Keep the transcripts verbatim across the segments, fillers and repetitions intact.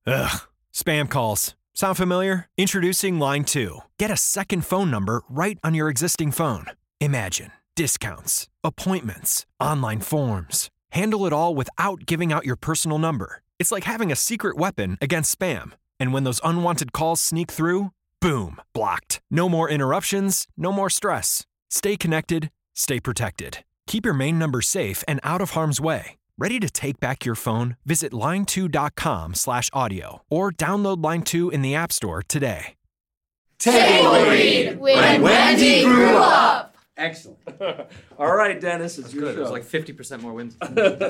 Ugh. Spam calls. Sound familiar? Introducing Line two. Get a second phone number right on your existing phone. Imagine discounts, appointments, online forms. Handle it all without giving out your personal number. It's like having a secret weapon against spam. And when those unwanted calls sneak through, boom, blocked. No more interruptions, no more stress. Stay connected, stay protected. Keep your main number safe and out of harm's way. Ready to take back your phone? Visit line two dot com slash audio or download Line two in the App Store today. Table read when Wendy grew up. Excellent. All right, Dennis, it's That's your good. show. It was like fifty percent more wins.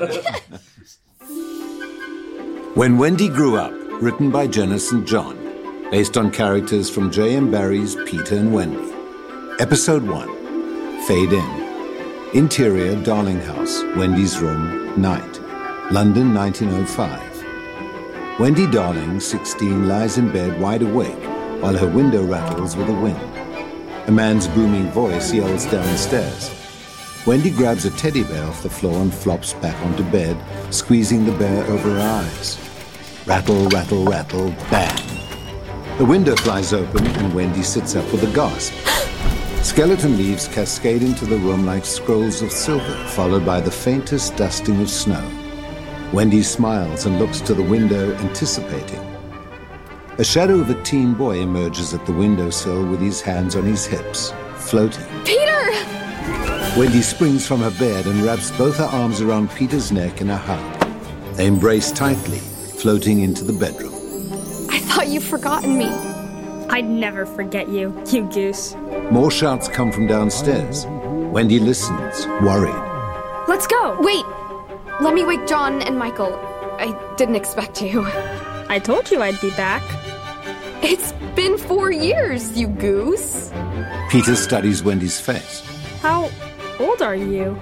When Wendy Grew Up, written by Janice and John, based on characters from J M Barrie's Peter and Wendy. Episode one, Fade In. Interior, Darling House, Wendy's room, night. London, nineteen oh five. Wendy Darling, sixteen, lies in bed wide awake while her window rattles with the wind. A man's booming voice yells downstairs. Wendy grabs a teddy bear off the floor and flops back onto bed, squeezing the bear over her eyes. Rattle, rattle, rattle, bang. The window flies open and Wendy sits up with a gasp. Skeleton leaves cascade into the room like scrolls of silver, followed by the faintest dusting of snow. Wendy smiles and looks to the window, anticipating. A shadow of a teen boy emerges at the windowsill with his hands on his hips, floating. Peter! Wendy springs from her bed and wraps both her arms around Peter's neck in a hug. They embrace tightly, floating into the bedroom. I thought you'd forgotten me. I'd never forget you, you goose. More shouts come from downstairs. Wendy listens, worried. Let's go! Wait! Let me wake John and Michael. I didn't expect you. I told you I'd be back. It's been four years, you goose. Peter studies Wendy's face. How old are you?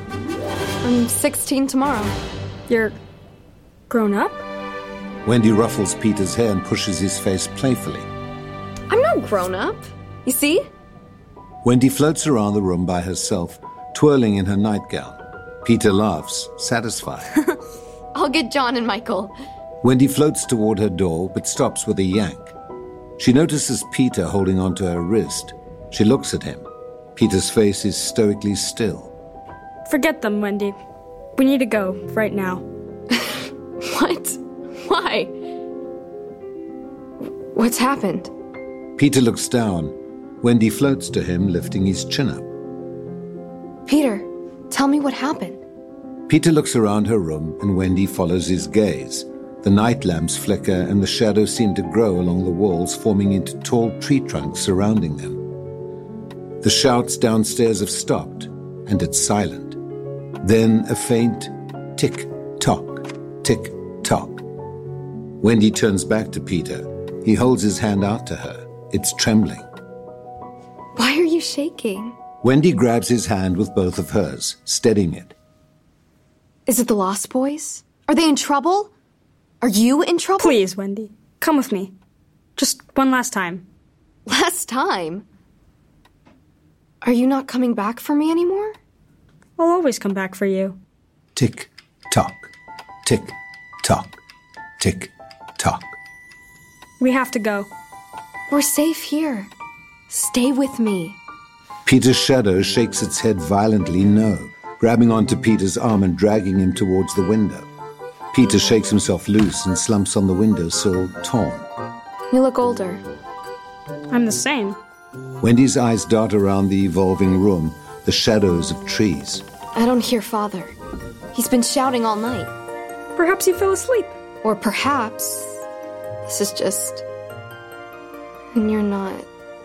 I'm sixteen tomorrow. You're grown up? Wendy ruffles Peter's hair and pushes his face playfully. I'm not grown up. You see? Wendy floats around the room by herself, twirling in her nightgown. Peter laughs, satisfied. I'll get John and Michael. Wendy floats toward her door, but stops with a yank. She notices Peter holding onto her wrist. She looks at him. Peter's face is stoically still. Forget them, Wendy. We need to go, right now. What? Why? What's happened? Peter looks down. Wendy floats to him, lifting his chin up. Peter, tell me what happened. Peter looks around her room, and Wendy follows his gaze. The night lamps flicker, and the shadows seem to grow along the walls, forming into tall tree trunks surrounding them. The shouts downstairs have stopped, and it's silent. Then a faint tick-tock, tick-tock. Wendy turns back to Peter. He holds his hand out to her. It's trembling. Why are you shaking? Wendy grabs his hand with both of hers, steadying it. Is it the Lost Boys? Are they in trouble? Are you in trouble? Please, Wendy. Come with me. Just one last time. Last time? Are you not coming back for me anymore? I'll always come back for you. Tick-tock, tick-tock, tick-tock. We have to go. We're safe here. Stay with me. Peter's shadow shakes its head violently no, grabbing onto Peter's arm and dragging him towards the window. Peter shakes himself loose and slumps on the windowsill, torn. You look older. I'm the same. Wendy's eyes dart around the evolving room, the shadows of trees. I don't hear Father. He's been shouting all night. Perhaps you fell asleep. Or perhaps this is just when you're not.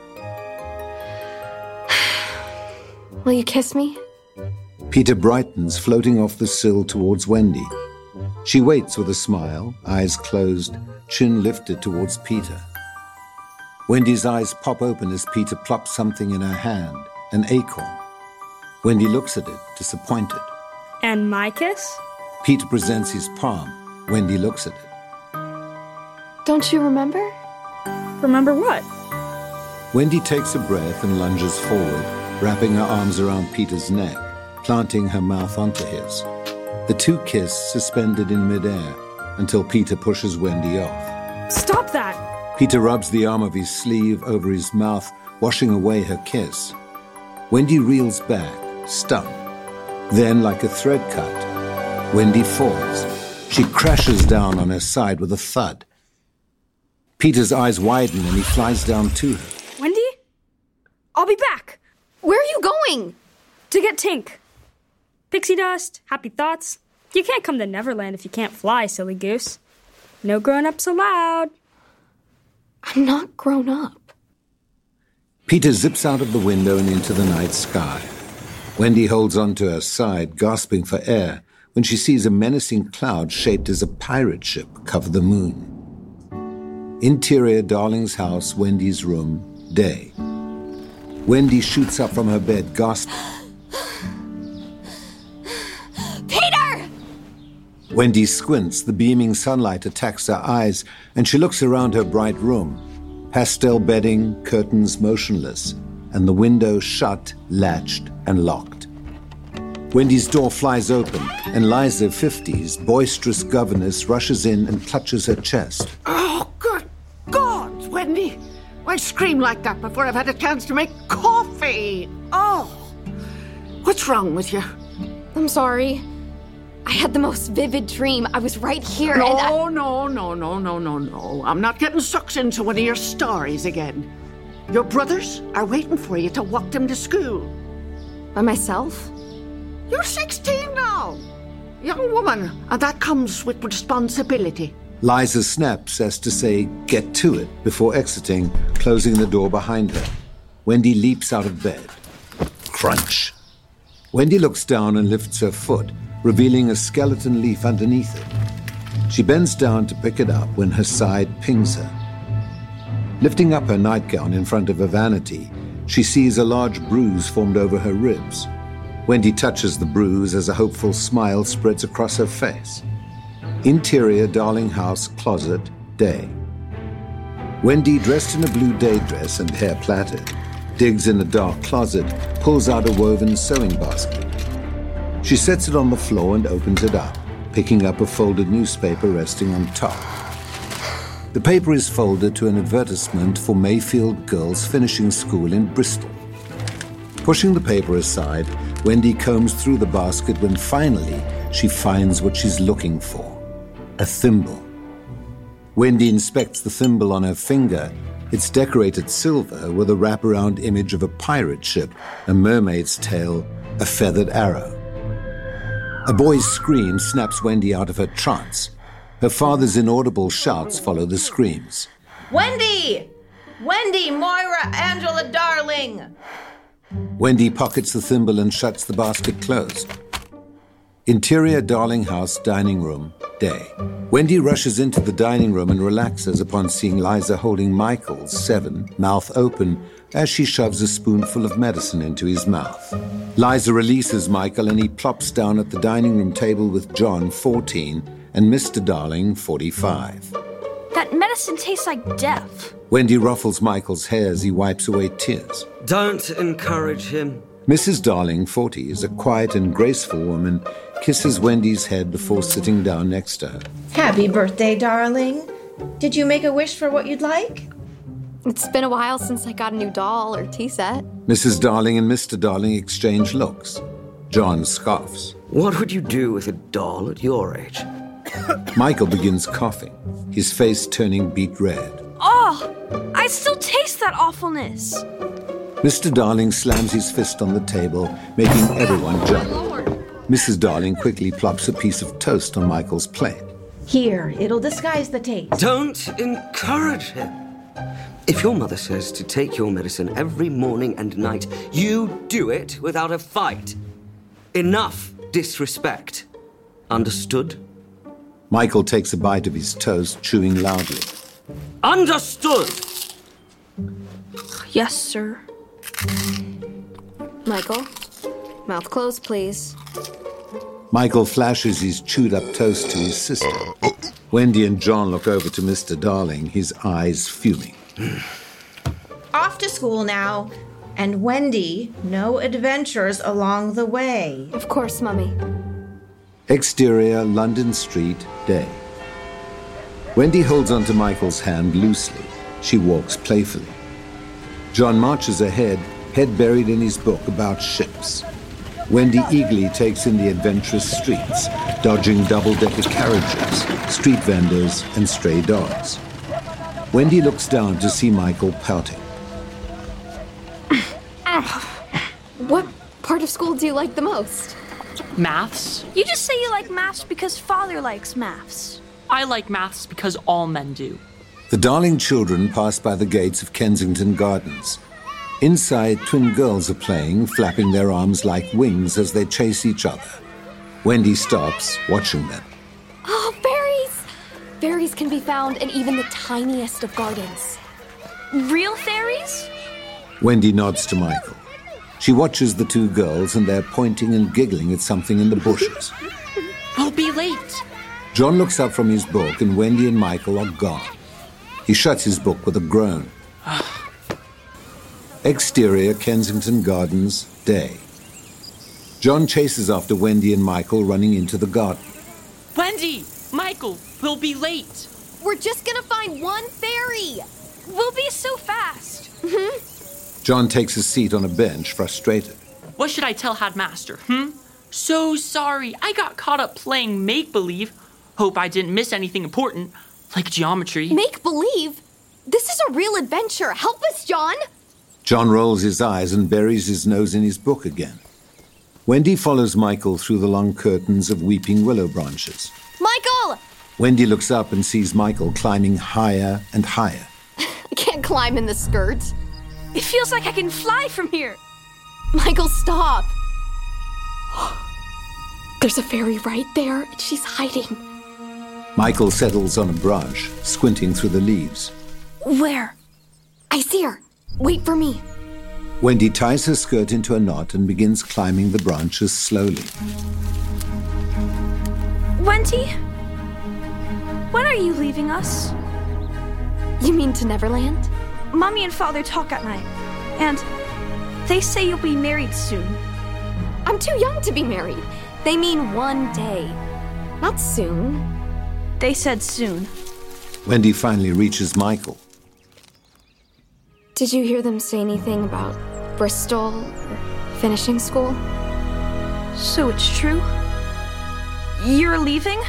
Will you kiss me? Peter brightens, floating off the sill towards Wendy. She waits with a smile, eyes closed, chin lifted towards Peter. Wendy's eyes pop open as Peter plops something in her hand, an acorn. Wendy looks at it, disappointed. And my kiss? Peter presents his palm. Wendy looks at it. Don't you remember? Remember what? Wendy takes a breath and lunges forward, wrapping her arms around Peter's neck, planting her mouth onto his. The two kiss, suspended in midair, until Peter pushes Wendy off. Stop that! Peter rubs the arm of his sleeve over his mouth, washing away her kiss. Wendy reels back, stunned. Then, like a thread cut, Wendy falls. She crashes down on her side with a thud. Peter's eyes widen and he flies down to her. Wendy? I'll be back! Where are you going? To get Tink. Pixie dust, happy thoughts. You can't come to Neverland if you can't fly, silly goose. No grown-ups allowed. I'm not grown up. Peter zips out of the window and into the night sky. Wendy holds onto her side, gasping for air, when she sees a menacing cloud shaped as a pirate ship cover the moon. Interior, Darling's house, Wendy's room, day. Wendy shoots up from her bed, gasping. Peter! Wendy squints. The beaming sunlight attacks her eyes, and she looks around her bright room. Pastel bedding, curtains motionless, and the window shut, latched, and locked. Wendy's door flies open, and Liza, fifties, boisterous governess, rushes in and clutches her chest. Oh, good God, Wendy! Why scream like that before I've had a chance to make coffee? Oh, what's wrong with you? I'm sorry. I had the most vivid dream. I was right here and I... No, no, no, no, no, no, no. I'm not getting sucked into one of your stories again. Your brothers are waiting for you to walk them to school. By myself? You're sixteen now. Young woman, and that comes with responsibility. Liza snaps as to say, get to it, before exiting, closing the door behind her. Wendy leaps out of bed. Crunch. Wendy looks down and lifts her foot, revealing a skeleton leaf underneath it. She bends down to pick it up when her side pings her. Lifting up her nightgown in front of her vanity, she sees a large bruise formed over her ribs. Wendy touches the bruise as a hopeful smile spreads across her face. Interior, Darling house, closet, day. Wendy, dressed in a blue day dress and hair plaited, digs in a dark closet, pulls out a woven sewing basket. She sets it on the floor and opens it up, picking up a folded newspaper resting on top. The paper is folded to an advertisement for Mayfield girls finishing school in Bristol. Pushing the paper aside, Wendy combs through the basket when finally she finds what she's looking for. A thimble. Wendy inspects the thimble on her finger. It's decorated silver with a wraparound image of a pirate ship, a mermaid's tail, a feathered arrow. A boy's scream snaps Wendy out of her trance. Her father's inaudible shouts follow the screams. Wendy! Wendy, Moira, Angela, darling! Wendy pockets the thimble and shuts the basket closed. Interior, Darling house, dining room, day. Wendy rushes into the dining room and relaxes upon seeing Liza holding Michael, seven, mouth open, as she shoves a spoonful of medicine into his mouth. Liza releases Michael and he plops down at the dining room table with John, fourteen, and Mister Darling, forty-five. That medicine tastes like death. Wendy ruffles Michael's hair as he wipes away tears. Don't encourage him. Missus Darling, forty, is a quiet and graceful woman, kisses Wendy's head before sitting down next to her. Happy birthday, darling. Did you make a wish for what you'd like? It's been a while since I got a new doll or tea set. Missus Darling and Mister Darling exchange looks. John scoffs. What would you do with a doll at your age? Michael begins coughing, his face turning beet red. Oh, I still taste that awfulness. Mister Darling slams his fist on the table, making everyone jump. Missus Darling quickly plops a piece of toast on Michael's plate. Here, it'll disguise the taste. Don't encourage him. If your mother says to take your medicine every morning and night, you do it without a fight. Enough disrespect. Understood? Michael takes a bite of his toast, chewing loudly. Understood! Yes, sir. Michael, mouth closed, please. Michael flashes his chewed-up toast to his sister. Wendy and John look over to Mister Darling, his eyes fuming. Off to school now. And Wendy, no adventures along the way. Of course, Mummy. Exterior, London Street, day. Wendy holds onto Michael's hand loosely. She walks playfully. John marches ahead, head buried in his book about ships. Wendy eagerly takes in the adventurous streets, dodging double-decker carriages, street vendors, and stray dogs. Wendy looks down to see Michael pouting. What part of school do you like the most? Maths. You just say you like maths because father likes maths. I like maths because all men do. The darling children pass by the gates of Kensington Gardens. Inside, twin girls are playing, flapping their arms like wings as they chase each other. Wendy stops, watching them. Oh, fairies! Fairies can be found in even the tiniest of gardens. Real fairies? Wendy nods to Michael. She watches the two girls, and they're pointing and giggling at something in the bushes. We'll be late. John looks up from his book, and Wendy and Michael are gone. He shuts his book with a groan. Exterior Kensington Gardens, day. John chases after Wendy and Michael, running into the garden. Wendy! Michael! We'll be late! We're just gonna find one fairy! We'll be so fast. Mm-hmm. John takes a seat on a bench, frustrated. What should I tell Headmaster, hmm? So sorry, I got caught up playing make-believe. Hope I didn't miss anything important, like geometry. Make-believe? This is a real adventure. Help us, John! John rolls his eyes and buries his nose in his book again. Wendy follows Michael through the long curtains of weeping willow branches. Michael! Wendy looks up and sees Michael climbing higher and higher. I can't climb in the skirt. It feels like I can fly from here. Michael, stop. There's a fairy right there, and she's hiding. Michael settles on a branch, squinting through the leaves. Where? I see her. Wait for me. Wendy ties her skirt into a knot and begins climbing the branches slowly. Wendy? When are you leaving us? You mean to Neverland? Mommy and Father talk at night, and they say you'll be married soon. I'm too young to be married. They mean one day, not soon. They said soon. Wendy finally reaches Michael. Did you hear them say anything about Bristol or finishing school? So it's true? You're leaving?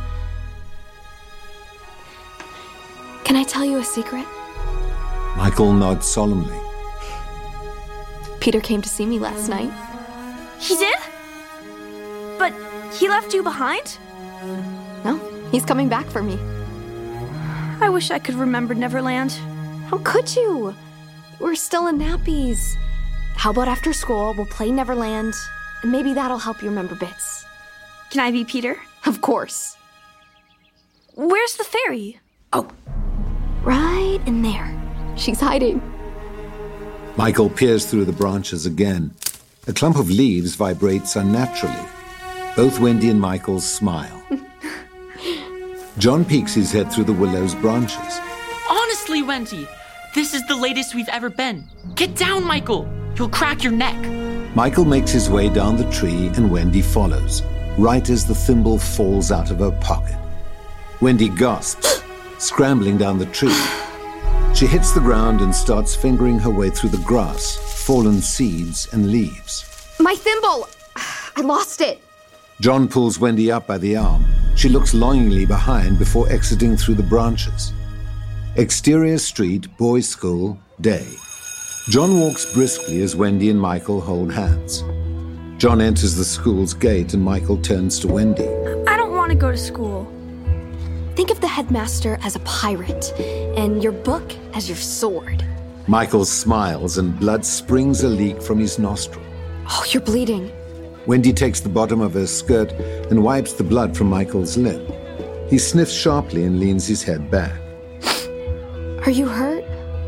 Can I tell you a secret? Michael nods solemnly. Peter came to see me last night. He did? But he left you behind? No, he's coming back for me. I wish I could remember Neverland. How could you? We're still in nappies. How about after school, we'll play Neverland, and maybe that'll help you remember bits. Can I be Peter? Of course. Where's the fairy? Oh, right in there. She's hiding. Michael peers through the branches again. A clump of leaves vibrates unnaturally. Both Wendy and Michael smile. John peeks his head through the willow's branches. Honestly, Wendy, this is the latest we've ever been. Get down, Michael. You'll crack your neck. Michael makes his way down the tree and Wendy follows, right as the thimble falls out of her pocket. Wendy gasps, scrambling down the tree. She hits the ground and starts fingering her way through the grass, fallen seeds, and leaves. My thimble! I lost it. John pulls Wendy up by the arm. She looks longingly behind before exiting through the branches. Exterior street, boys' school, day. John walks briskly as Wendy and Michael hold hands. John enters the school's gate and Michael turns to Wendy. I don't want to go to school. Think of the headmaster as a pirate, and your book as your sword. Michael smiles and blood springs a leak from his nostril. Oh, you're bleeding. Wendy takes the bottom of her skirt and wipes the blood from Michael's lip. He sniffs sharply and leans his head back. Are you hurt?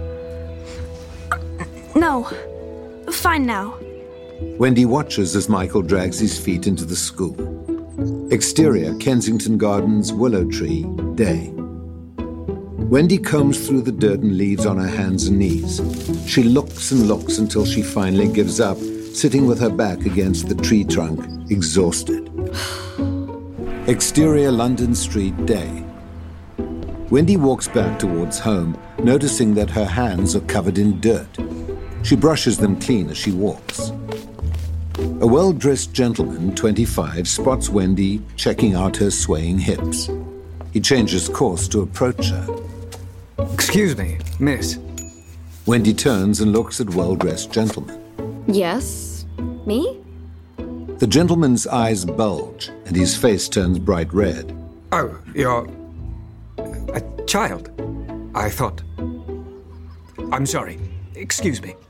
No. Fine now. Wendy watches as Michael drags his feet into the school. Exterior, Kensington Gardens, willow tree, day. Wendy combs through the dirt and leaves on her hands and knees. She looks and looks until she finally gives up, sitting with her back against the tree trunk, exhausted. Exterior, London street, day. Wendy walks back towards home, noticing that her hands are covered in dirt. She brushes them clean as she walks. A well-dressed gentleman, twenty-five, spots Wendy checking out her swaying hips. He changes course to approach her. Excuse me, miss. Wendy turns and looks at well-dressed gentleman. Yes? Me? The gentleman's eyes bulge, and his face turns bright red. Oh, you're... a child. I thought... I'm sorry. Excuse me.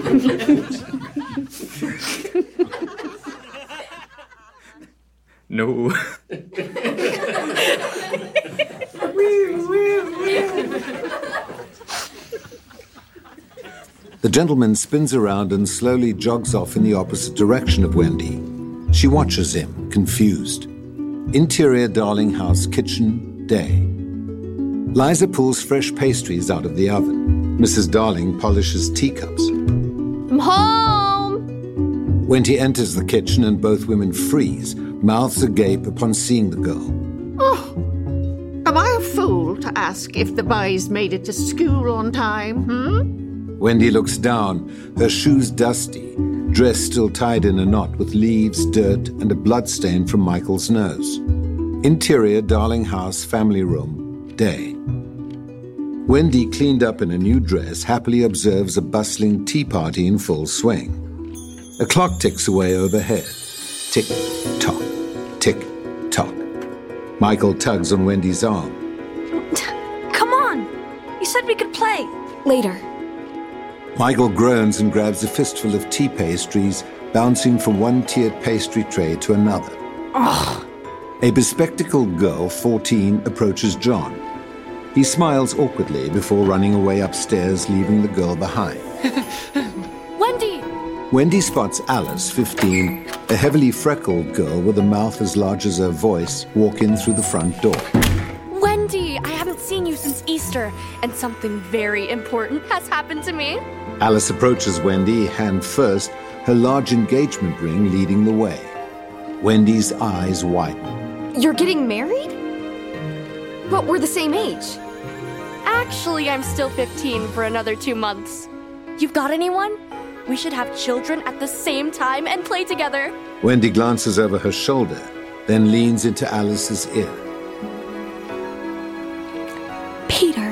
No. The gentleman spins around and slowly jogs off in the opposite direction of Wendy. She watches him, confused. Interior Darling House kitchen, day. Liza pulls fresh pastries out of the oven. Missus Darling polishes teacups. I'm home! Wendy enters the kitchen and both women freeze, mouths agape upon seeing the girl. Oh, am I a fool to ask if the boys made it to school on time, hmm? Wendy looks down, her shoes dusty, dress still tied in a knot with leaves, dirt, and a bloodstain from Michael's nose. Interior Darling House family room, day. Wendy, cleaned up in a new dress, happily observes a bustling tea party in full swing. A clock ticks away overhead. Tick, tock, tick, tock. Michael tugs on Wendy's arm. Come on! You said we could play. Later. Michael groans and grabs a fistful of tea pastries, bouncing from one tiered pastry tray to another. Ugh. A bespectacled girl, fourteen, approaches John. He smiles awkwardly before running away upstairs, leaving the girl behind. Wendy! Wendy spots Alice, fifteen, a heavily freckled girl with a mouth as large as her voice, walk in through the front door. Wendy, I haven't seen you since Easter, and something very important has happened to me. Alice approaches Wendy, hand first, her large engagement ring leading the way. Wendy's eyes widen. You're getting married? But we're the same age. Actually, I'm still fifteen for another two months. You've got anyone? We should have children at the same time and play together. Wendy glances over her shoulder, then leans into Alice's ear. Peter.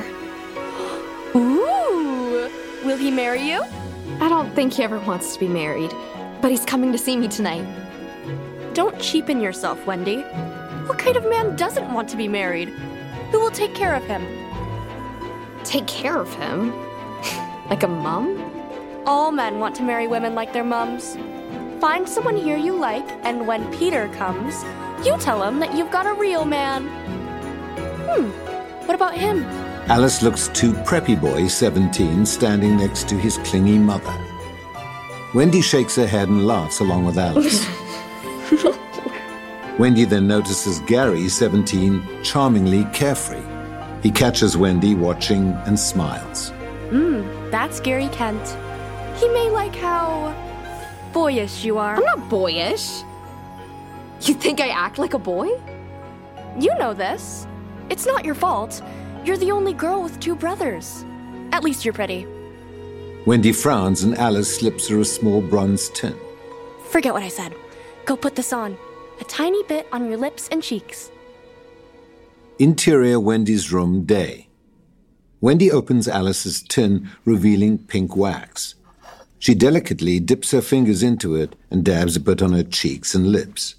Ooh. Will he marry you? I don't think he ever wants to be married, but he's coming to see me tonight. Don't cheapen yourself, Wendy. What kind of man doesn't want to be married? Who will take care of him? Take care of him? Like a mom? All men want to marry women like their mums. Find someone here you like, and when Peter comes, you tell him that you've got a real man. Hmm, what about him? Alice looks to preppy boy, seventeen, standing next to his clingy mother. Wendy shakes her head and laughs along with Alice. Wendy then notices Gary, seventeen, charmingly carefree. He catches Wendy watching and smiles. Hmm, that's Gary Kent. He may like how boyish you are. I'm not boyish. You think I act like a boy? You know this. It's not your fault. You're the only girl with two brothers. At least you're pretty. Wendy frowns and Alice slips her a small bronze tin. Forget what I said. Go put this on. A tiny bit on your lips and cheeks. Interior Wendy's room, day. Wendy opens Alice's tin, revealing pink wax. She delicately dips her fingers into it and dabs a bit on her cheeks and lips.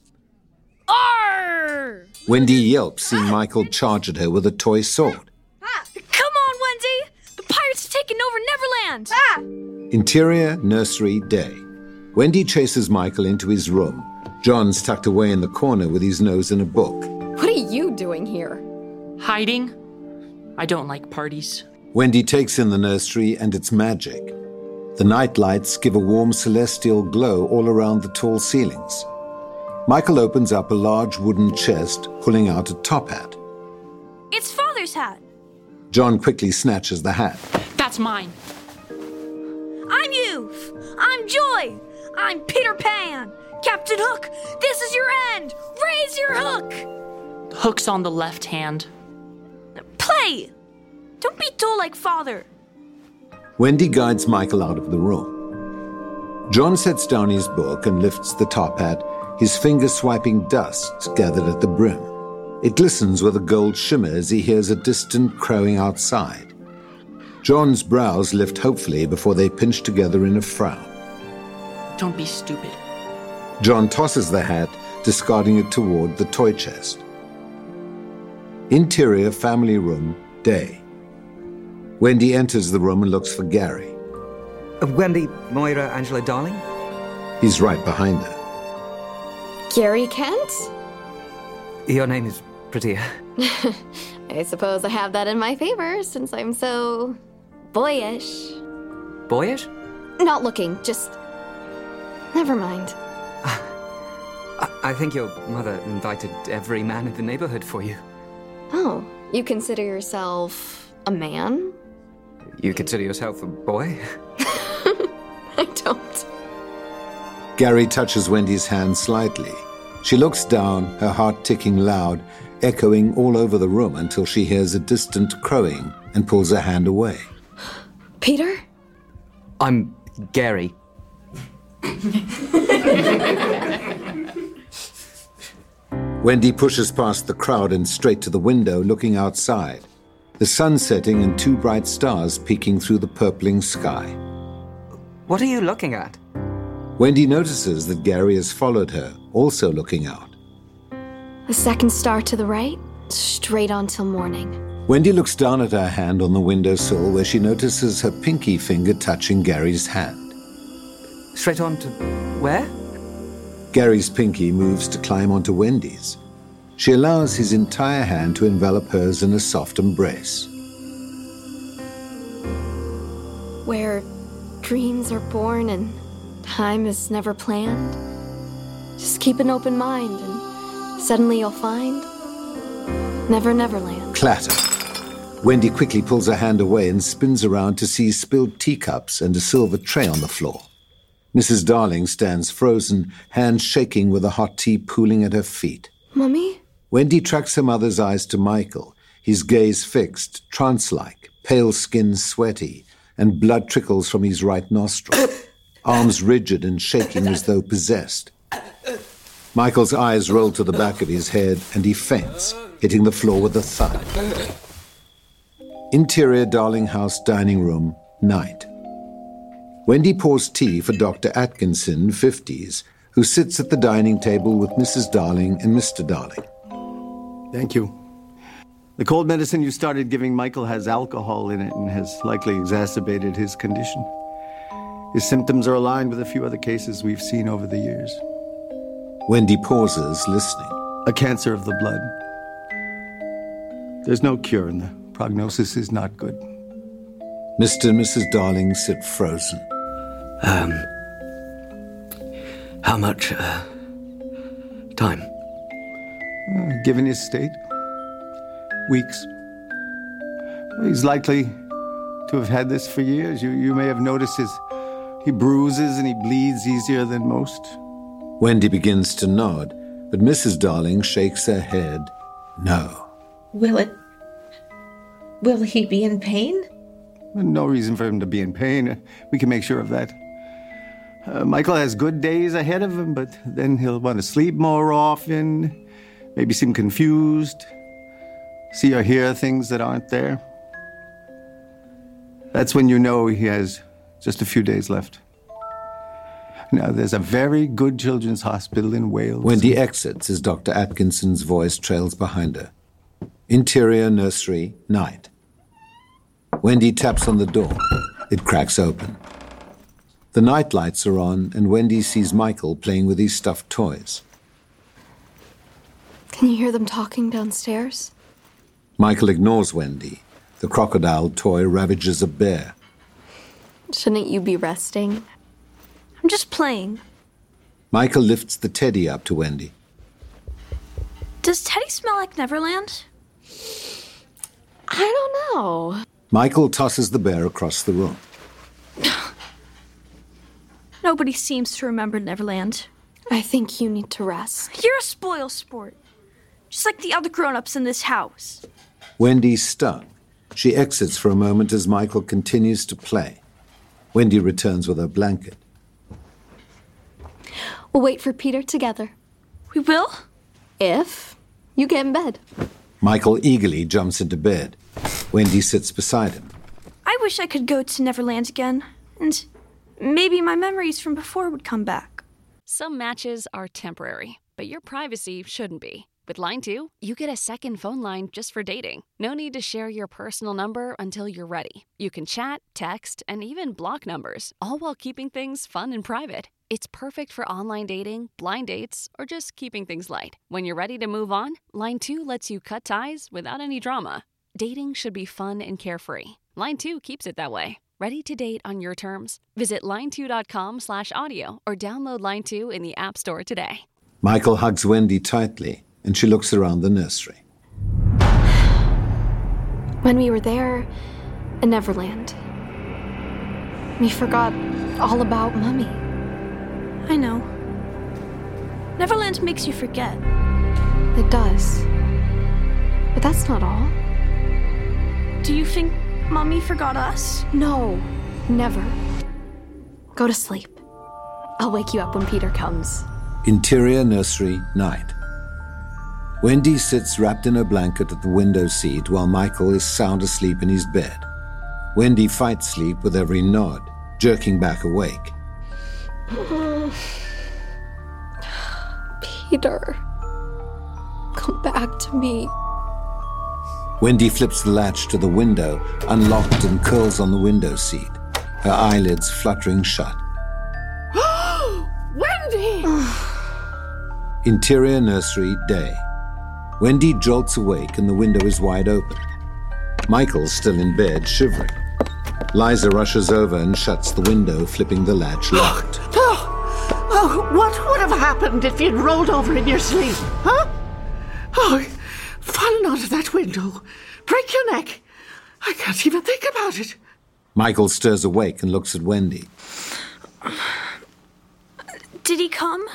Arr! Wendy yelps, seeing Michael charge at her with a toy sword. Ah, come on, Wendy! The pirates have taken over Neverland! Ah! Interior nursery, day. Wendy chases Michael into his room. John's tucked away in the corner with his nose in a book. What are you doing here? Hiding? I don't like parties. Wendy takes in the nursery and its magic. The night lights give a warm celestial glow all around the tall ceilings. Michael opens up a large wooden chest, pulling out a top hat. It's Father's hat. John quickly snatches the hat. That's mine. I'm Youth. I'm Joy. I'm Peter Pan. Captain Hook, this is your end. Raise your hook. Hook's on the left hand. Play! Don't be dull like father. Wendy guides Michael out of the room. John sets down his book and lifts the top hat, his fingers swiping dust gathered at the brim. It glistens with a gold shimmer as he hears a distant crowing outside. John's brows lift hopefully before they pinch together in a frown. Don't be stupid. John tosses the hat, discarding it toward the toy chest. Interior family room, day. Wendy enters the room and looks for Gary. Uh, Wendy, Moira, Angela, darling? He's right behind her. Gary Kent? Your name is prettier. I suppose I have that in my favor since I'm so boyish. Boyish? Not looking, just... Never mind. I, I think your mother invited every man in the neighborhood for you. Oh, you consider yourself a man? You consider yourself a boy? I don't. Gary touches Wendy's hand slightly. She looks down, her heart ticking loud, echoing all over the room until she hears a distant crowing and pulls her hand away. Peter? I'm Gary. Wendy pushes past the crowd and straight to the window, looking outside. The sun setting and two bright stars peeking through the purpling sky. What are you looking at? Wendy notices that Gary has followed her, also looking out. The second star to the right, straight on till morning. Wendy looks down at her hand on the windowsill where she notices her pinky finger touching Gary's hand. Straight on to where? Gary's pinky moves to climb onto Wendy's. She allows his entire hand to envelop hers in a soft embrace. Where dreams are born and time is never planned. Just keep an open mind and suddenly you'll find Never Neverland. Clatter. Wendy quickly pulls her hand away and spins around to see spilled teacups and a silver tray on the floor. Missus Darling stands frozen, hands shaking with the hot tea pooling at her feet. Mummy? Wendy tracks her mother's eyes to Michael, his gaze fixed, trance-like, pale skin sweaty, and blood trickles from his right nostril, arms rigid and shaking as though possessed. Michael's eyes roll to the back of his head, and he faints, hitting the floor with a thud. Interior Darling House dining room, night. Wendy pours tea for Doctor Atkinson, fifties, who sits at the dining table with Missus Darling and Mister Darling. Thank you. The cold medicine you started giving Michael has alcohol in it and has likely exacerbated his condition. His symptoms are aligned with a few other cases we've seen over the years. Wendy pauses, listening. A cancer of the blood. There's no cure and the prognosis is not good. Mister and Missus Darling sit frozen. Um, how much, uh, time? Uh, given his state, weeks. He's likely to have had this for years. You, you may have noticed his, he bruises and he bleeds easier than most. Wendy begins to nod, but Missus Darling shakes her head. No. Will it... Will he be in pain? No reason for him to be in pain. We can make sure of that. Uh, Michael has good days ahead of him, but then he'll want to sleep more often, maybe seem confused, see or hear things that aren't there. That's when you know he has just a few days left. Now, there's a very good children's hospital in Wales. Wendy exits as Doctor Atkinson's voice trails behind her. Interior nursery, night. Wendy taps on the door. It cracks open. The night lights are on, and Wendy sees Michael playing with his stuffed toys. Can you hear them talking downstairs? Michael ignores Wendy. The crocodile toy ravages a bear. Shouldn't you be resting? I'm just playing. Michael lifts the teddy up to Wendy. Does Teddy smell like Neverland? I don't know. Michael tosses the bear across the room. Nobody seems to remember Neverland. I think you need to rest. You're a spoil sport. Just like the other grown-ups in this house. Wendy's stung. She exits for a moment as Michael continues to play. Wendy returns with her blanket. We'll wait for Peter together. We will? If you get in bed. Michael eagerly jumps into bed. Wendy sits beside him. I wish I could go to Neverland again, and maybe my memories from before would come back. Some matches are temporary, but your privacy shouldn't be. With Line two, you get a second phone line just for dating. No need to share your personal number until you're ready. You can chat, text, and even block numbers, all while keeping things fun and private. It's perfect for online dating, blind dates, or just keeping things light. When you're ready to move on, Line two lets you cut ties without any drama. Dating should be fun and carefree. Line two keeps it that way. Ready to date on your terms? Visit line two dot com slash audio or download Line two in the App Store today. Michael hugs Wendy tightly, and she looks around the nursery. When we were there in Neverland, we forgot all about Mummy. I know. Neverland makes you forget. It does. But that's not all. Do you think Mommy forgot us? No, never. Go to sleep. I'll wake you up when Peter comes. Interior nursery, night. Wendy sits wrapped in her blanket at the window seat while Michael is sound asleep in his bed. Wendy fights sleep with every nod, jerking back awake. Peter, come back to me. Wendy flips the latch to the window, unlocked, and curls on the window seat, her eyelids fluttering shut. Wendy! Interior nursery, day. Wendy jolts awake and the window is wide open. Michael's still in bed, shivering. Liza rushes over and shuts the window, flipping the latch locked. Oh, oh, what would have happened if you'd rolled over in your sleep, huh? Oh, fallen out of that window. Break your neck. I can't even think about it. Michael stirs awake and looks at Wendy. Did he come?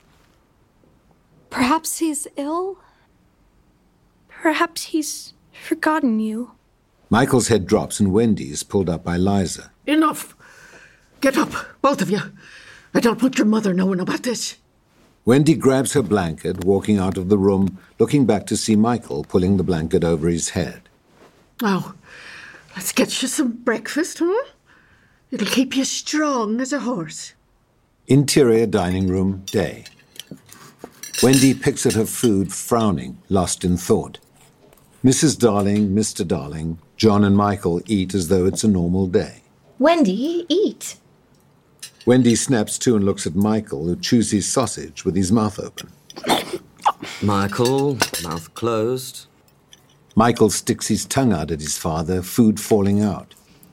Perhaps he's ill? Perhaps he's forgotten you. Michael's head drops and Wendy is pulled up by Liza. Enough. Get up, both of you. I don't want your mother knowing about this. Wendy grabs her blanket, walking out of the room, looking back to see Michael pulling the blanket over his head. Now, let's get you some breakfast, huh? It'll keep you strong as a horse. Interior dining room, day. Wendy picks at her food, frowning, lost in thought. Missus Darling, Mister Darling, John and Michael eat as though it's a normal day. Wendy, eat. Wendy snaps to and looks at Michael, who chews his sausage with his mouth open. Michael, mouth closed. Michael sticks his tongue out at his father, food falling out.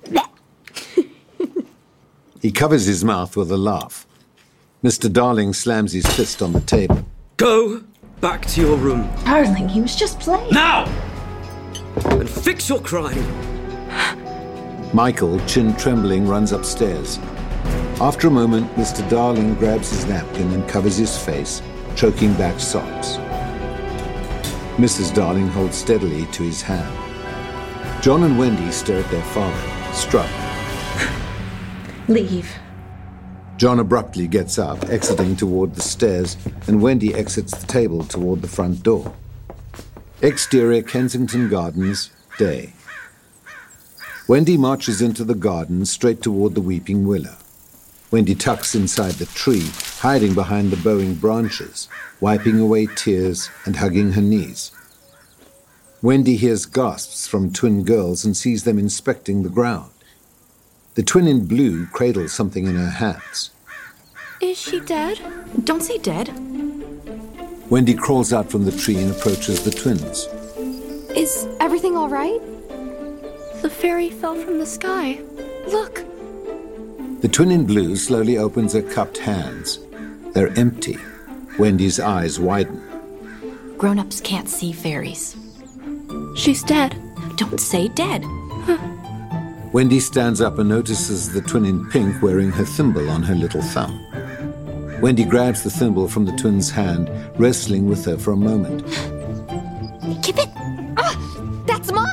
He covers his mouth with a laugh. Mister Darling slams his fist on the table. Go back to your room. Darling, he was just playing. Now! And fix your crying. Michael, chin trembling, runs upstairs. After a moment, Mister Darling grabs his napkin and covers his face, choking back sobs. Missus Darling holds steadily to his hand. John and Wendy stare at their father, struck. Leave. John abruptly gets up, exiting toward the stairs, and Wendy exits the table toward the front door. Exterior Kensington Gardens, day. Wendy marches into the garden, straight toward the weeping willow. Wendy tucks inside the tree, hiding behind the bowing branches, wiping away tears and hugging her knees. Wendy hears gasps from twin girls and sees them inspecting the ground. The twin in blue cradles something in her hands. Is she dead? Don't say dead. Wendy crawls out from the tree and approaches the twins. Is everything all right? The fairy fell from the sky. Look. The twin in blue slowly opens her cupped hands. They're empty. Wendy's eyes widen. Grown-ups can't see fairies. She's dead. Don't say dead. Huh. Wendy stands up and notices the twin in pink wearing her thimble on her little thumb. Wendy grabs the thimble from the twin's hand, wrestling with her for a moment. Keep it! Ah, that's mine!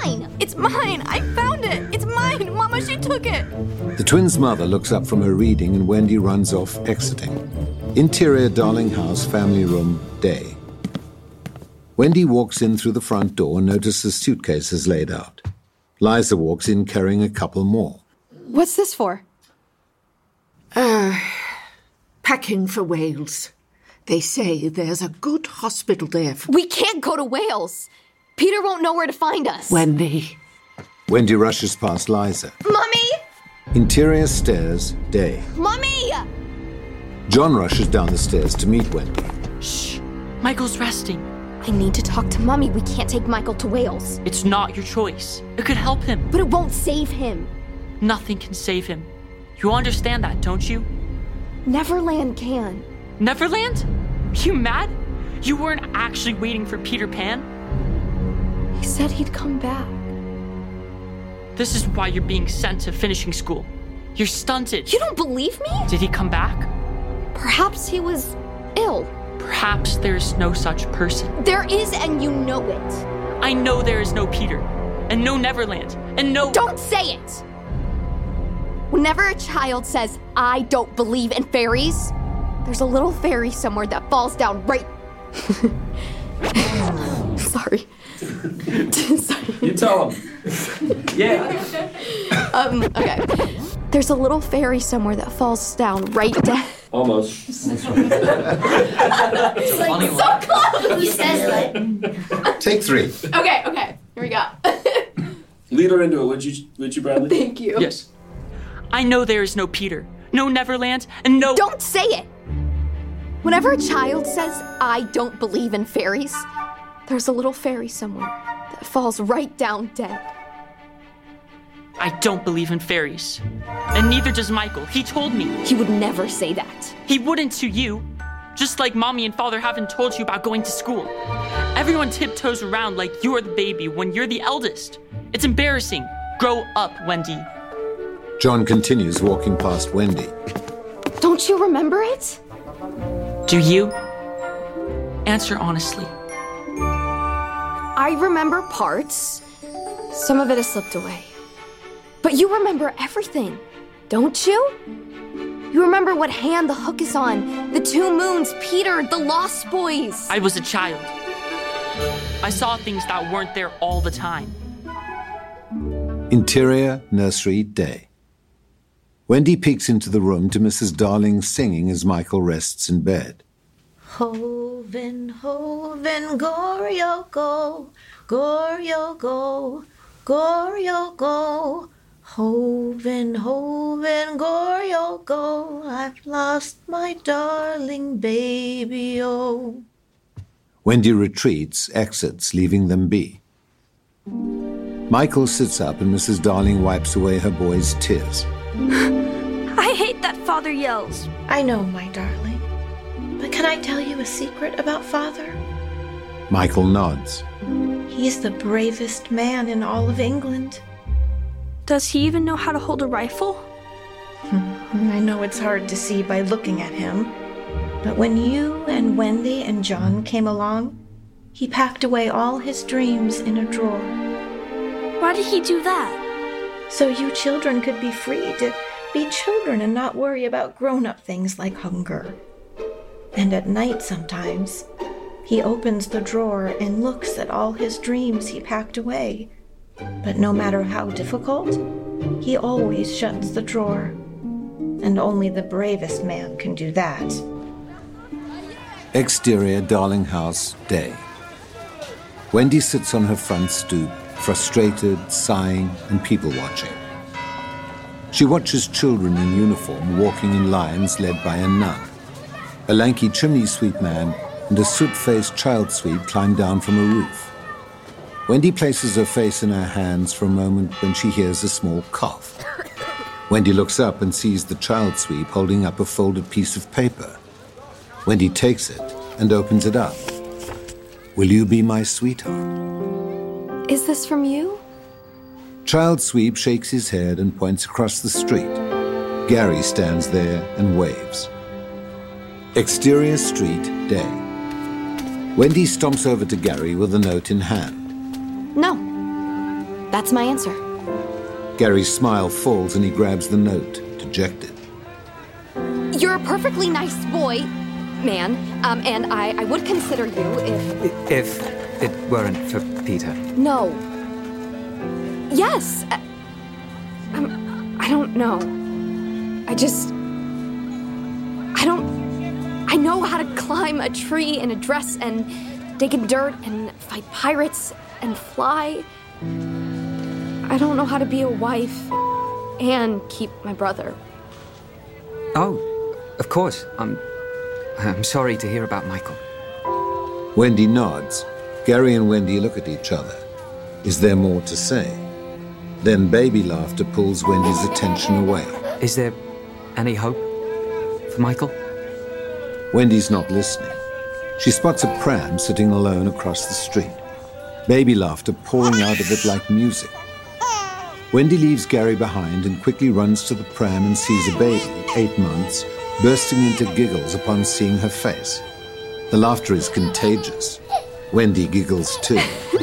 It's mine! I found it! It's mine! Mama, she took it! The twins' mother looks up from her reading and Wendy runs off, exiting. Interior Darling House, family room, day. Wendy walks in through the front door and notices suitcases laid out. Liza walks in carrying a couple more. What's this for? Uh, packing for Wales. They say there's a good hospital there. For- we can't go to Wales. Peter won't know where to find us. Wendy. Wendy rushes past Liza. Mummy! Interior stairs, day. Mummy! John rushes down the stairs to meet Wendy. Shh. Michael's resting. I need to talk to Mummy. We can't take Michael to Wales. It's not your choice. It could help him. But it won't save him. Nothing can save him. You understand that, don't you? Neverland can. Neverland? You mad? You weren't actually waiting for Peter Pan? He said he'd come back. This is why you're being sent to finishing school. You're stunted. You don't believe me? Did he come back? Perhaps he was ill. Perhaps there's no such person. There is, and you know it. I know there is no Peter, and no Neverland, and no... Don't say it! Whenever a child says, I don't believe in fairies, there's a little fairy somewhere that falls down right... Sorry. Sorry. You tell him. Yeah. Um, okay. There's a little fairy somewhere that falls down right down... Almost. It's like so close! He says it. Take three. Okay, okay. Here we go. Lead her into it, would you, would you, Bradley? Thank you. Yes. I know there is no Peter, no Neverland, and no... Don't say it! Whenever a child says, I don't believe in fairies, there's a little fairy somewhere that falls right down dead. I don't believe in fairies. And neither does Michael. He told me. He would never say that. He wouldn't to you. Just like Mommy and Father haven't told you about going to school. Everyone tiptoes around like you're the baby when you're the eldest. It's embarrassing. Grow up, Wendy. John continues walking past Wendy. Don't you remember it? Do you? Answer honestly. I remember parts. Some of it has slipped away. But you remember everything, don't you? You remember what hand the hook is on, the two moons, Peter, the Lost Boys. I was a child. I saw things that weren't there all the time. Interior nursery, day. Wendy peeks into the room to Missus Darling singing as Michael rests in bed. Hoven, hoven, Gorio go, Gorio go, Gorio go. Hoven, hoven, Gorio go, I've lost my darling baby-o. Wendy retreats, exits, leaving them be. Michael sits up and Missus Darling wipes away her boy's tears. I hate that Father yells. I know, my darling. But can I tell you a secret about Father? Michael nods. He's the bravest man in all of England. Does he even know how to hold a rifle? I know it's hard to see by looking at him, but when you and Wendy and John came along, he packed away all his dreams in a drawer. Why did he do that? So you children could be free to be children and not worry about grown-up things like hunger. And at night sometimes, he opens the drawer and looks at all his dreams he packed away. But no matter how difficult, he always shuts the drawer. And only the bravest man can do that. Exterior Darling House, day. Wendy sits on her front stoop, frustrated, sighing, and people-watching. She watches children in uniform walking in lines led by a nun. A lanky chimney-sweep man and a soot-faced child sweep climb down from a roof. Wendy places her face in her hands for a moment when she hears a small cough. Wendy looks up and sees the child sweep holding up a folded piece of paper. Wendy takes it and opens it up. Will you be my sweetheart? Is this from you? Child sweep shakes his head and points across the street. Gary stands there and waves. Exterior street, day. Wendy stomps over to Gary with a note in hand. No. That's my answer. Gary's smile falls and he grabs the note, dejected. You're a perfectly nice boy, man, um, and I, I would consider you if... If it weren't for Peter. No. Yes. I, I'm, I don't know. I just... I don't... I know how to climb a tree in a dress and dig in dirt and fight pirates and fly. I don't know how to be a wife and keep my brother. Oh, of course. I'm... I'm sorry to hear about Michael. Wendy nods. Gary and Wendy look at each other. Is there more to say? Then baby laughter pulls Wendy's attention away. Is there any hope for Michael? Wendy's not listening. She spots a pram sitting alone across the street. Baby laughter pouring out of it like music. Wendy leaves Gary behind and quickly runs to the pram and sees a baby, eight months, bursting into giggles upon seeing her face. The laughter is contagious. Wendy giggles too.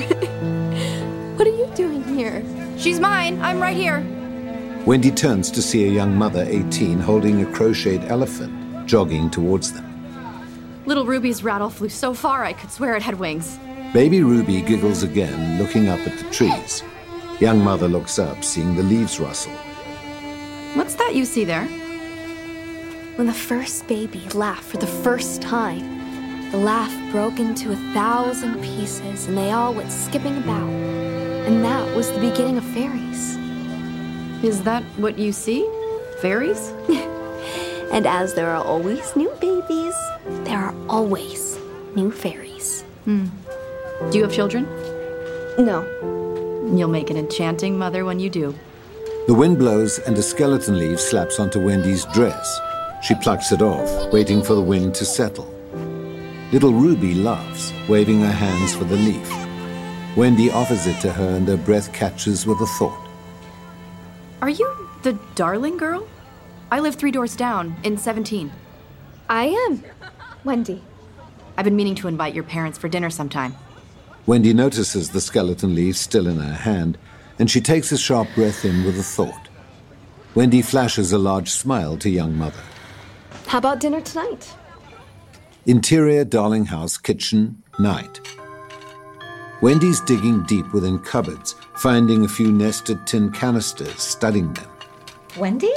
What are you doing here? She's mine. I'm right here. Wendy turns to see a young mother, eighteen, holding a crocheted elephant, jogging towards them. Little Ruby's rattle flew so far I could swear it had wings. Baby Ruby giggles again, looking up at the trees. Young mother looks up, seeing the leaves rustle. What's that you see there? When the first baby laughed for the first time, the laugh broke into a thousand pieces and they all went skipping about. And that was the beginning of fairies. Is that what you see? Fairies? And as there are always new babies, there are always new fairies. Hmm. Do you have children? No. You'll make an enchanting mother when you do. The wind blows and a skeleton leaf slaps onto Wendy's dress. She plucks it off, waiting for the wind to settle. Little Ruby laughs, waving her hands for the leaf. Wendy offers it to her and her breath catches with a thought. Are you the darling girl? I live three doors down, in seventeen. I am. Wendy. I've been meaning to invite your parents for dinner sometime. Wendy notices the skeleton leaf still in her hand, and she takes a sharp breath in with a thought. Wendy flashes a large smile to young mother. How about dinner tonight? Interior Darling House kitchen, night. Wendy's digging deep within cupboards, finding a few nested tin canisters, studying them. Wendy?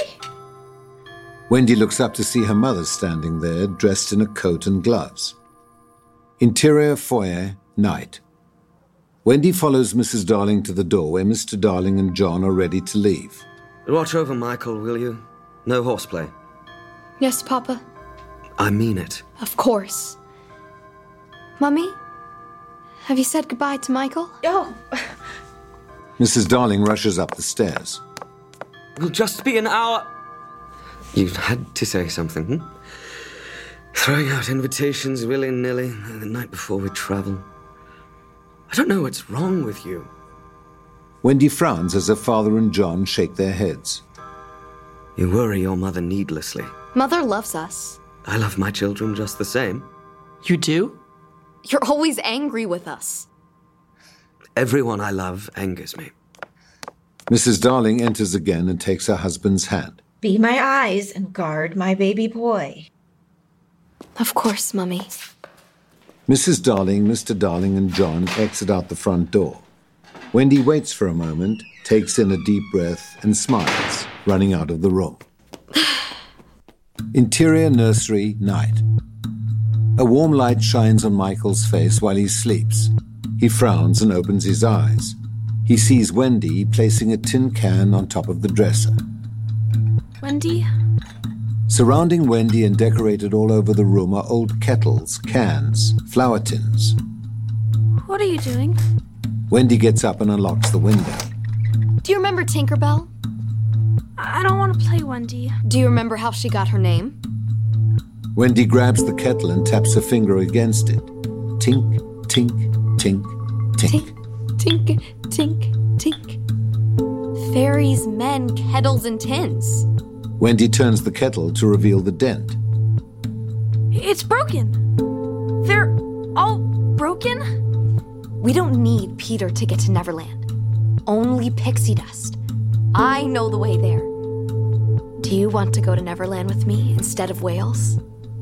Wendy looks up to see her mother standing there, dressed in a coat and gloves. Interior foyer, night. Wendy follows Missus Darling to the door where Mister Darling and John are ready to leave. Watch over Michael, will you? No horseplay. Yes, Papa. I mean it. Of course. Mummy, have you said goodbye to Michael? Oh. Missus Darling rushes up the stairs. It'll just be an hour. You had to say something, hmm? Throwing out invitations willy-nilly the night before we travel. I don't know what's wrong with you. Wendy frowns as her father and John shake their heads. You worry your mother needlessly. Mother loves us. I love my children just the same. You do? You're always angry with us. Everyone I love angers me. Missus Darling enters again and takes her husband's hand. Be my eyes and guard my baby boy. Of course, Mummy. Missus Darling, Mister Darling, and John exit out the front door. Wendy waits for a moment, takes in a deep breath, and smiles, running out of the room. Interior nursery, night. A warm light shines on Michael's face while he sleeps. He frowns and opens his eyes. He sees Wendy placing a tin can on top of the dresser. Wendy? Surrounding Wendy and decorated all over the room are old kettles, cans, flower tins. What are you doing? Wendy gets up and unlocks the window. Do you remember Tinkerbell? I don't want to play Wendy. Do you remember how she got her name? Wendy grabs the kettle and taps her finger against it. Tink, tink, tink, tink. Tink, tink, tink. Fairies, men, kettles, and tins. Wendy turns the kettle to reveal the dent. It's broken. They're all broken? We don't need Peter to get to Neverland. only pixie dust. I know the way there. Do you want to go to Neverland with me instead of Wales?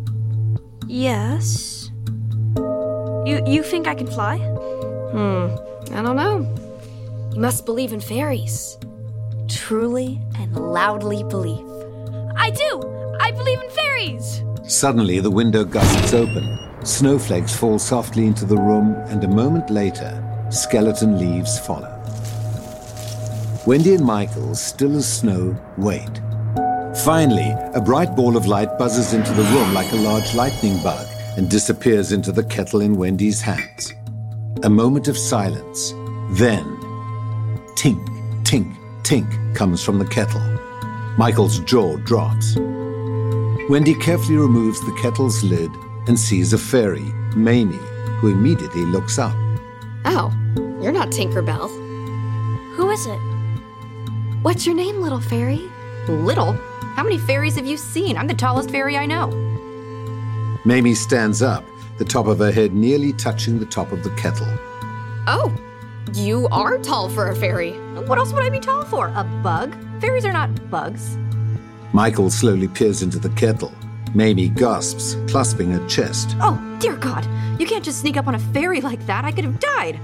Yes. You you think I can fly? Hmm, I don't know. You must believe in fairies. Truly and loudly believe. I do! I believe in fairies! Suddenly, the window gusts open. Snowflakes fall softly into the room, and a moment later, skeleton leaves follow. Wendy and Michael, still as snow, wait. Finally, a bright ball of light buzzes into the room like a large lightning bug and disappears into the kettle in Wendy's hands. A moment of silence. Then, tink, tink, tink comes from the kettle. Michael's jaw drops. Wendy carefully removes the kettle's lid and sees a fairy, Mamie, who immediately looks up. Oh, you're not Tinkerbell. Who is it? What's your name, little fairy? Little? How many fairies have you seen? I'm the tallest fairy I know. Mamie stands up, the top of her head nearly touching the top of the kettle. Oh, you are tall for a fairy. What else would I be tall for? A bug? Fairies are not bugs. Michael slowly peers into the kettle. Mamie gasps, clasping her chest. Oh, dear God. You can't just sneak up on a fairy like that. I could have died.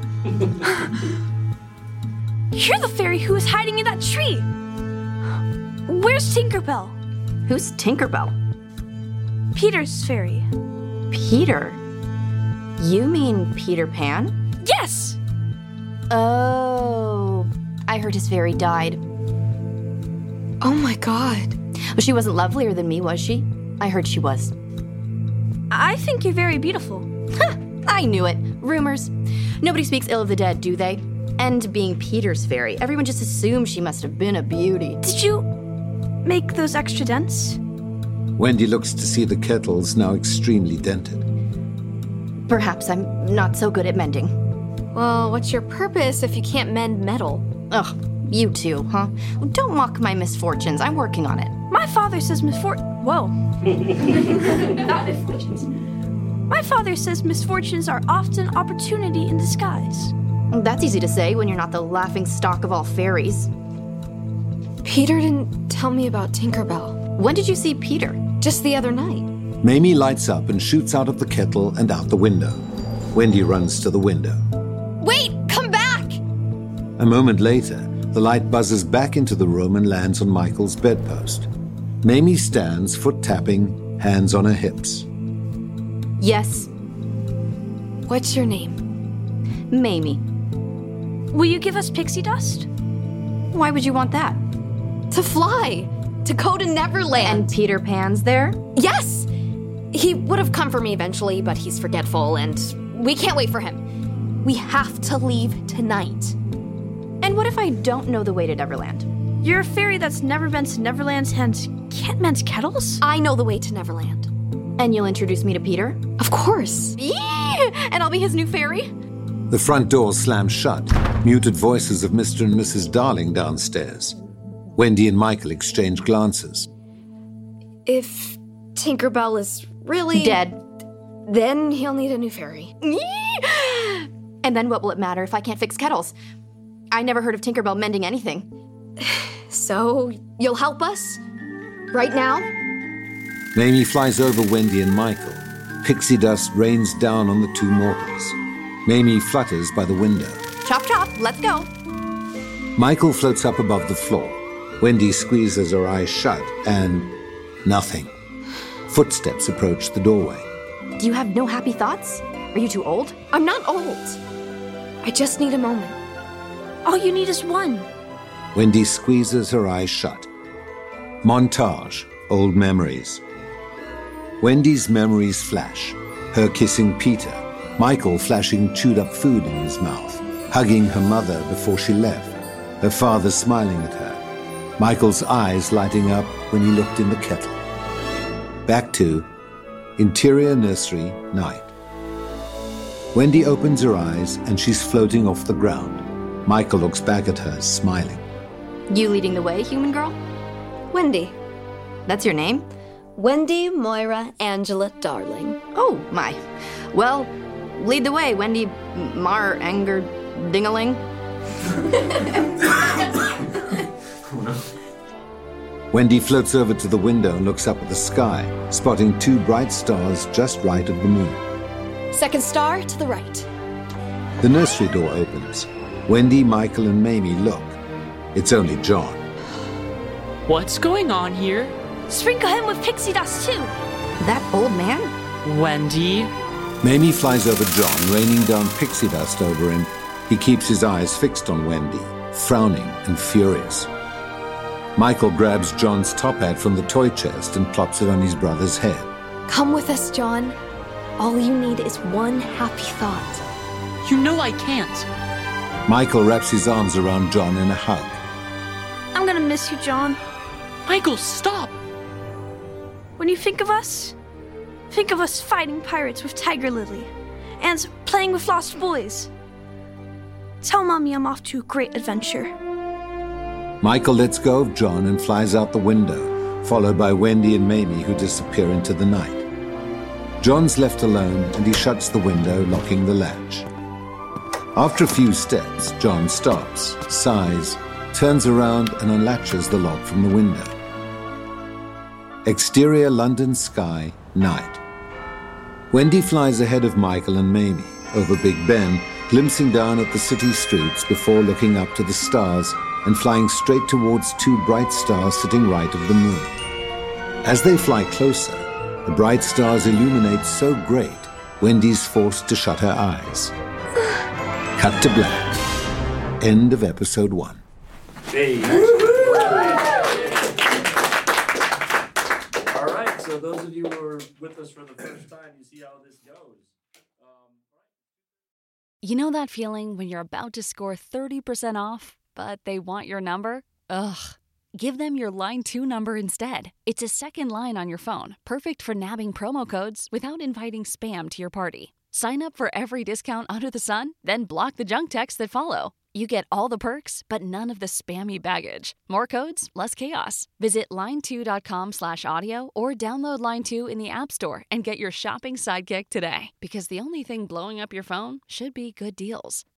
You're the fairy who was hiding in that tree. Where's Tinkerbell? Who's Tinkerbell? Peter's fairy. Peter? You mean Peter Pan? Yes! Oh, I heard his fairy died. Oh my God. Well, she wasn't lovelier than me, was she? I heard she was. I think you're very beautiful. Huh, I knew it. Rumors. Nobody speaks ill of the dead, do they? And being Peter's fairy, everyone just assumes she must have been a beauty. Did you make those extra dents? Wendy looks to see the kettle's now extremely dented. Perhaps I'm not so good at mending. Well, what's your purpose if you can't mend metal? Ugh, you too, huh? Don't mock my misfortunes. I'm working on it. My father says misfor- Whoa. Not misfortunes. My father says misfortunes are often opportunity in disguise. That's easy to say when you're not the laughing stock of all fairies. Peter didn't tell me about Tinkerbell. When did you see Peter? Just the other night. Mamie lights up and shoots out of the kettle and out the window. Wendy runs to the window. Wait, come back! A moment later, the light buzzes back into the room and lands on Michael's bedpost. Mamie stands, foot tapping, hands on her hips. Yes. What's your name? Mamie. Will you give us pixie dust? Why would you want that? To fly! To go to Neverland! And Peter Pan's there? Yes! He would have come for me eventually, but he's forgetful, and we can't wait for him. We have to leave tonight. And what if I don't know the way to Neverland? You're a fairy that's never been to Neverland and can't mend kettles? I know the way to Neverland. And you'll introduce me to Peter? Of course. Yee! And I'll be his new fairy? The front door slams shut. Muted voices of Mister and Missus Darling downstairs. Wendy and Michael exchange glances. If Tinkerbell is really... dead. Then he'll need a new fairy. And then what will it matter if I can't fix kettles? I never heard of Tinkerbell mending anything. So, you'll help us? Right now? Mamie flies over Wendy and Michael. Pixie dust rains down on the two mortals. Mamie flutters by the window. Chop chop, let's go. Michael floats up above the floor. Wendy squeezes her eyes shut, and nothing. Footsteps approach the doorway. Do you have no happy thoughts? Are you too old? I'm not old. I just need a moment. All you need is one. Wendy squeezes her eyes shut. Montage, old memories. Wendy's memories flash. Her kissing Peter. Michael flashing chewed-up food in his mouth. Hugging her mother before she left. Her father smiling at her. Michael's eyes lighting up when he looked in the kettle. Back to interior nursery, night. Wendy opens her eyes and she's floating off the ground. Michael looks back at her, smiling. You leading the way, human girl? Wendy. That's your name? Wendy Moira Angela Darling. Oh, my. Well, lead the way, Wendy Mar Anger Dingaling. Wendy floats over to the window and looks up at the sky, spotting two bright stars just right of the moon. Second star to the right. The nursery door opens. Wendy, Michael, and Mamie look. It's only John. What's going on here? Sprinkle him with pixie dust, too. That old man? Wendy? Mamie flies over John, raining down pixie dust over him. He keeps his eyes fixed on Wendy, frowning and furious. Michael grabs John's top hat from the toy chest and plops it on his brother's head. Come with us, John. All you need is one happy thought. You know I can't. Michael wraps his arms around John in a hug. I'm gonna miss you, John. Michael, stop! When you think of us, think of us fighting pirates with Tiger Lily and playing with lost boys. Tell Mommy I'm off to a great adventure. Michael lets go of John and flies out the window, followed by Wendy and Mamie, who disappear into the night. John's left alone and he shuts the window, locking the latch. After a few steps, John stops, sighs, turns around and unlatches the lock from the window. Exterior London sky, night. Wendy flies ahead of Michael and Mamie, over Big Ben, glimpsing down at the city streets before looking up to the stars and flying straight towards two bright stars sitting right of the moon. As they fly closer, the bright stars illuminate so great, Wendy's forced to shut her eyes. Cut to black. End of episode one. Hey. All right, so those of you who are with us for the first time, you see how this goes. Um, You know that feeling when you're about to score thirty percent off, but they want your number? Ugh. Give them your Line two number instead. It's a second line on your phone, perfect for nabbing promo codes without inviting spam to your party. Sign up for every discount under the sun, then block the junk texts that follow. You get all the perks, but none of the spammy baggage. More codes, less chaos. Visit line two dot com slash audio or download Line two in the App Store and get your shopping sidekick today. Because the only thing blowing up your phone should be good deals.